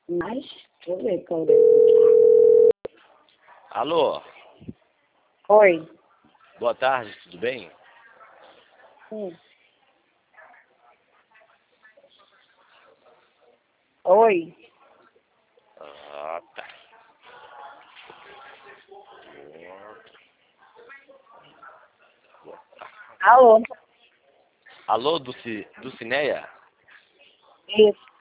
Mas, deixa eu ver qual é. Alô, Oi. boa tarde, tudo bem? Oi. Ah, tá. Alô. Alô, do Cineia? Isso.